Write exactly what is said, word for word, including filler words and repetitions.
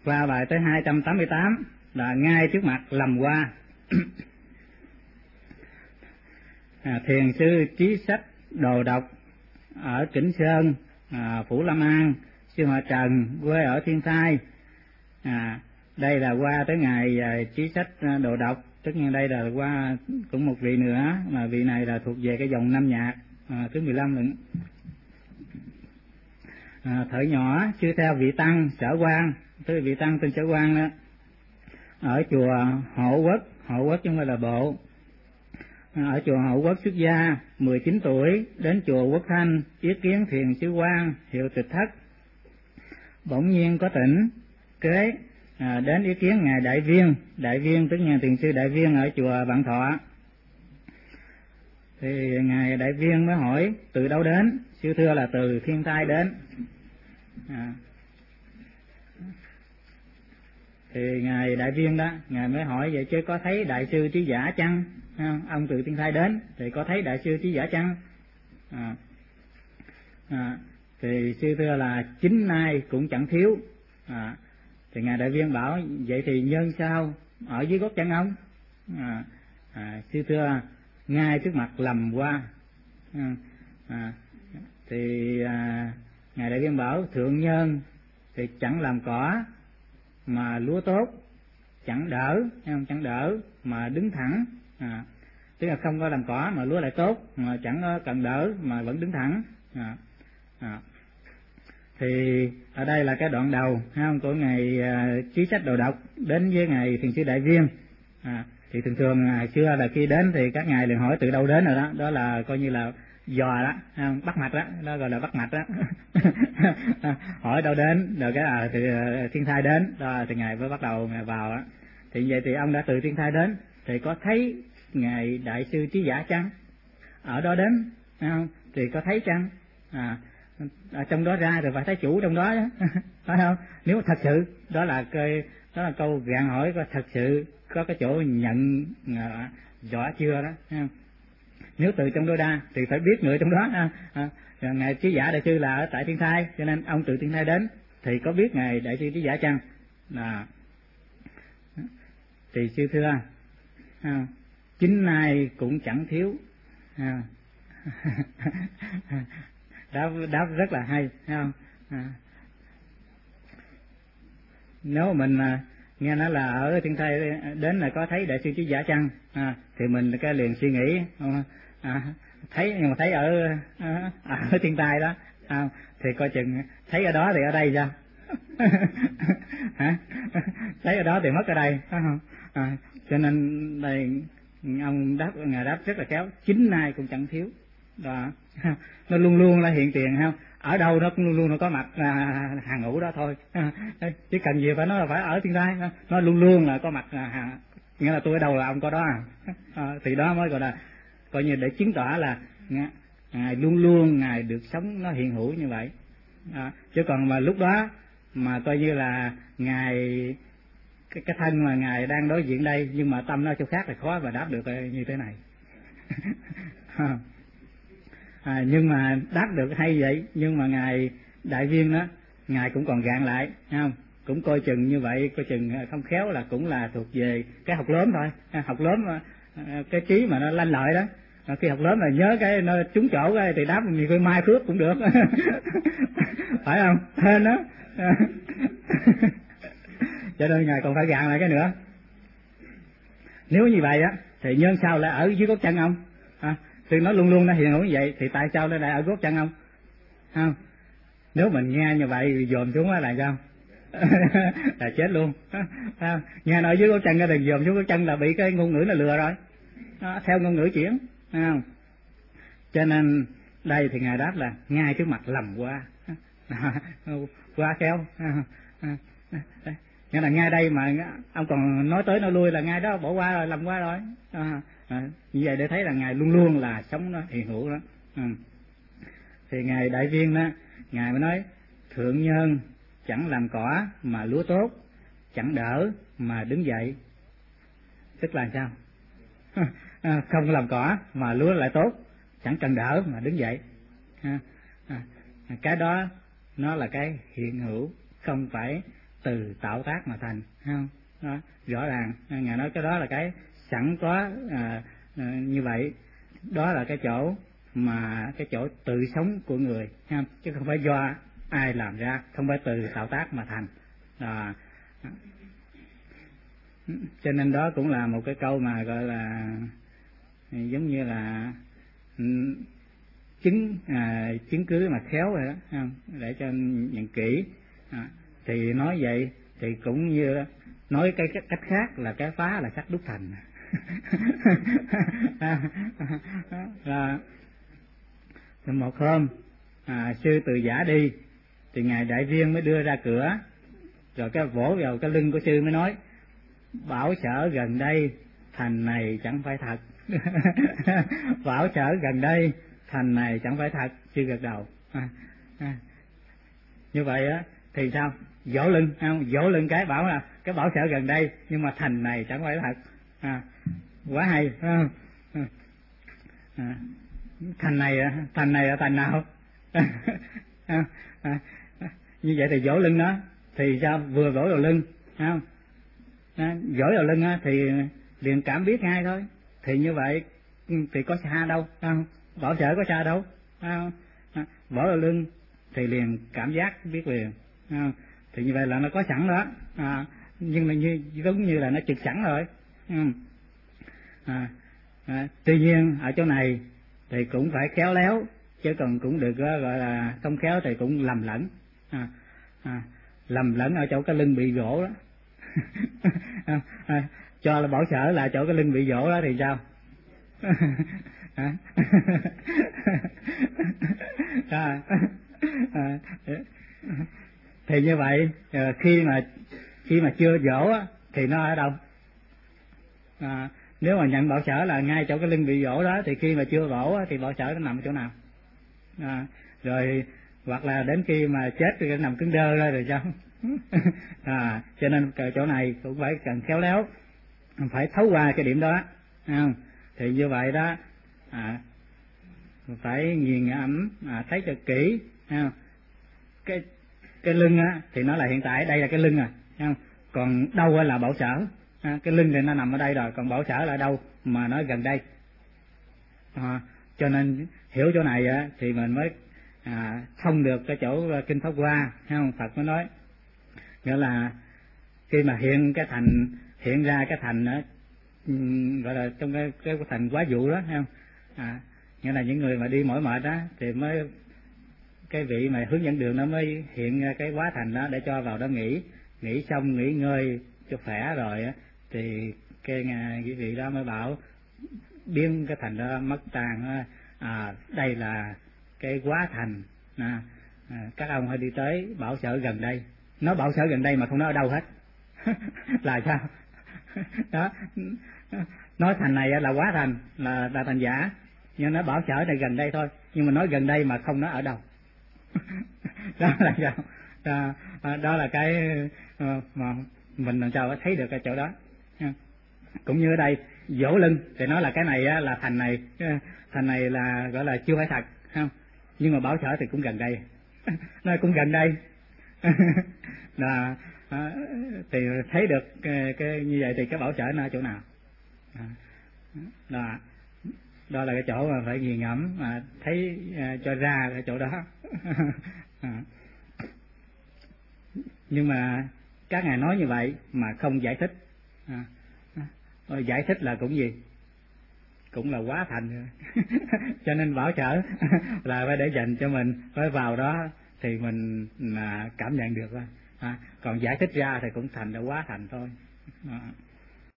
Qua bài tới hai trăm tám mươi tám là ngay trước mặt lầm qua. À, thiền sư Trí Sách Đồ Độc ở Kỉnh Sơn, à, Phủ Lâm An, sư họ Trần, quê ở Thiên Thai. À, đây là qua tới ngày à, Trí Sách Đồ Độc, tất nhiên đây là qua cũng một vị nữa, mà vị này là thuộc về cái dòng Nam Nhạc, à, thứ mười lăm lận. À, thời nhỏ sư theo vị tăng Sở Quang, tới vị tăng tên Sở Quang đó, ở chùa Hộ Quốc, Hộ Quốc chứ không phải là bộ. Ở chùa Hộ Quốc xuất gia, mười chín tuổi đến chùa Quốc Thanh yết kiến thiền sư Quang hiệu Tịch Thất. Bỗng nhiên có tỉnh kế à, đến ý kiến ngài Đại Viên, Đại Viên tức nhà thiền sư Đại Viên ở chùa Vạn Thọ. Thì ngài Đại Viên mới hỏi từ đâu đến, sư thưa là từ Thiên Thai đến. À, thì ngài Đại Viên đó, ngài mới hỏi vậy chứ có thấy đại sư Trí Giả chăng? À, ông từ Thiên Thai đến thì có thấy đại sư Trí Giả chăng? À, à, thì sư thưa là chính nay cũng chẳng thiếu. À, thì ngài Đại Viên bảo vậy thì nhân sao ở dưới gót chân ông? À, à, sư thưa ngay trước mặt lầm qua. À, à, thì à, ngài Đại Viên bảo thượng nhân thì chẳng làm cỏ mà lúa tốt, chẳng đỡ, không chẳng đỡ mà đứng thẳng. À, tức là không có làm cỏ mà lúa lại tốt, mà chẳng cần đỡ mà vẫn đứng thẳng. À, à. Thì ở đây là cái đoạn đầu không, của ngày uh, Trí Sách Đồ Độc đến với ngày thiền sư Đại Viên. À, thì thường thường ngày xưa là khi đến thì các ngài liền hỏi từ đâu đến rồi đó, đó là coi như là dò đó, không? Bắt mạch đó, đó gọi là bắt mạch đó. Hỏi đâu đến, rồi cái à, từ uh, Thiên Thai đến, đó thì ngài mới bắt đầu ngài vào đó. Thì vậy thì ông đã từ Thiên Thai đến, thì có thấy ngài đại sư Trí Giả chăng? Ở đó đến, không? Thì có thấy chăng? À, ở trong đó ra rồi phải thấy chủ trong đó, đó. Phải không? Nếu thật sự đó là cái đó là câu gạn hỏi, có thật sự có cái chỗ nhận à, rõ chưa đó, không? Nếu từ trong đó ra thì phải biết người trong đó. À, à, ngài Trí Giả đại sư là ở tại Thiên Thai, cho nên ông từ Thiên Thai đến thì có biết ngài đại sư Trí Giả chăng? À, thì sư thưa à, chính nay cũng chẳng thiếu. À, đáp đáp rất là hay, thấy không? À, nếu mình à, nghe nói là ở Thiên Thai đến là có thấy đại sư Trí Giả chăng, à, thì mình cái liền suy nghĩ à, thấy, nhưng mà thấy ở à, ở Thiên Thai đó, à, thì coi chừng thấy ở đó thì ở đây sao? Hả? Thấy ở đó thì mất ở đây, phải không? À, cho nên đây ông đáp, ngài đáp rất là khéo, chính nay cũng chẳng thiếu. Đó, nó luôn luôn là hiện tiền, không? Ở đâu nó cũng luôn luôn nó có mặt à, hàng ngũ đó thôi. À, chứ cần gì phải nói là phải ở Thiên Thai, nó luôn luôn là có mặt à, nghĩa là tôi ở đâu là ông có đó. À, à, thì đó mới gọi là coi như để chứng tỏ là ngài luôn luôn ngài được sống nó hiện hữu như vậy. À, chứ còn mà lúc đó mà coi như là ngài cái, cái thân mà ngài đang đối diện đây nhưng mà tâm nó chỗ khác thì khó mà đáp được như thế này. À, nhưng mà đáp được hay vậy, nhưng mà ngài Đại Viên đó, ngài cũng còn gạn lại, không? Cũng coi chừng như vậy, coi chừng không khéo là cũng là thuộc về cái học lớn thôi, học lớn cái trí mà nó lanh lợi đó. À, khi học lớn là nhớ cái nó trúng chỗ cái thì đáp nhiều khi mai phước cũng được. Phải không? Hên đó. Cho nên ngài còn phải gạn lại cái nữa. Nếu như vậy á thì nhân sao lại ở dưới gót chân ông? À, thì nó luôn luôn nó hiện hữu như vậy thì tại sao nó lại ở gót chân ông? Không? Nếu mình nghe như vậy dòm xuống là sao? Là chết luôn. À, nghe nói dưới gót chân thì dòm xuống gót chân là bị cái ngôn ngữ nó lừa rồi. À, theo ngôn ngữ chuyển. À, cho nên đây thì ngài đáp là ngay trước mặt lầm qua. À, qua khéo. À, à, à, nghĩa là ngay đây mà ông còn nói tới nói lui là ngay đó bỏ qua rồi, lầm qua rồi. À, à, như vậy để thấy là ngài luôn luôn là sống nó hiện hữu đó. À, thì ngài Đại Viên đó, ngài mới nói thượng nhân chẳng làm cỏ mà lúa tốt, chẳng đỡ mà đứng dậy. Tức là sao? À, không làm cỏ mà lúa lại tốt, chẳng cần đỡ mà đứng dậy. À, à, cái đó nó là cái hiện hữu, không phải từ tạo tác mà thành, không? Đó, rõ ràng Ngài nói cái đó là cái sẵn có à, à, như vậy. Đó là cái chỗ mà cái chỗ tự sống của người, không? Chứ không phải do ai làm ra, không phải từ tạo tác mà thành. À, cho nên đó cũng là một cái câu mà gọi là giống như là chứng à, chứng cứ mà khéo rồi đó, không? Để cho nhận kỹ. À, thì nói vậy thì cũng như nói cái cách khác là cái phá là sắc đúc thành. à, à, một hôm à, sư từ giả đi thì ngài Đại Viên mới đưa ra cửa, rồi cái vỗ vào cái lưng của sư mới nói: bảo sở gần đây thành này chẳng phải thật. Bảo sở gần đây thành này chẳng phải thật. Sư gật đầu. À, à. Như vậy á thì sao? Vỗ lưng, không? Vỗ lưng cái bảo là cái bảo sở gần đây nhưng mà thành này chẳng phải thật. À, quá hay, không? À, thành này thành này là thành nào? À, à, như vậy thì vỗ lưng nó thì sao? Vừa vỗ vào lưng, không? À, vỗ vào lưng á thì liền cảm biết ngay thôi. Thì như vậy thì có xa đâu, không? Bảo sở có xa đâu, không? À, vỗ vào lưng thì liền cảm giác biết liền, không? Thì như vậy là nó có sẵn đó. À, nhưng mà như giống như là nó trực sẵn rồi. À, à, tuy nhiên ở chỗ này thì cũng phải khéo léo, chứ còn cũng được gọi là không khéo thì cũng lầm lẫn. À, à, lầm lẫn ở chỗ cái lưng bị gỗ đó. à, à, cho là bảo sở là chỗ cái lưng bị gỗ đó thì sao? à, à, à, thì như vậy khi mà khi mà chưa dỗ thì nó ở đâu? À, nếu mà nhận bảo sở là ngay chỗ cái lưng bị dỗ đó thì khi mà chưa vỗ thì bảo sở nó nằm ở chỗ nào? À, rồi hoặc là đến khi mà chết thì nó nằm cứng đơ ra rồi sao? À, cho nên chỗ này cũng phải cần khéo léo, phải thấu qua cái điểm đó. À, thì như vậy đó, à, phải nghiền ngẫm, à, thấy cho kỹ. À, cái cái lưng á thì nó là hiện tại, đây là cái lưng à, không? Còn đâu là bảo sở. À, cái lưng thì nó nằm ở đây rồi, còn bảo sở là đâu mà nó gần đây. À, cho nên hiểu chỗ này á thì mình mới à, thông được cái chỗ kinh Pháp Hoa, không? Phật mới nói nghĩa là khi mà hiện cái thành hiện ra cái thành á, gọi là trong cái cái thành quá dụ đó, không? À, nghĩa là những người mà đi mỏi mệt đó thì mới cái vị mà hướng dẫn đường nó mới hiện ra cái quá thành đó để cho vào đó nghỉ, nghỉ xong nghỉ ngơi cho khỏe rồi á thì cái cái vị đó mới bảo biến cái thành đó mất tan. À, đây là cái quá thành. À, à, các ông hãy đi tới bảo sở gần đây. Nó bảo sở gần đây mà không nói ở đâu hết. Là sao? Đó, nói thành này là quá thành, là là thành giả, nhưng nó bảo sở này gần đây thôi, nhưng mà nói gần đây mà không nói ở đâu. Đó là sao? Đó, đó là cái mà mình làm sao thấy được cái chỗ đó. Cũng như ở đây vỗ lưng thì nói là cái này là thành này, thành này là gọi là chưa phải thật, không? Nhưng mà bảo sở thì cũng gần đây. Nó cũng gần đây. Là à, thì thấy được cái, cái như vậy thì cái bảo sở nó ở chỗ nào? À, đó, đó là cái chỗ mà phải nghiền ngẫm mà thấy à, cho ra cái chỗ đó. À. Nhưng mà các ngài nói như vậy mà không giải thích. À, à, giải thích là cũng gì? Cũng là quá thành rồi. Cho nên bảo sở là phải để dành cho mình, phải vào đó thì mình là cảm nhận được thôi. À, còn giải thích ra thì cũng thành là quá thành thôi. À.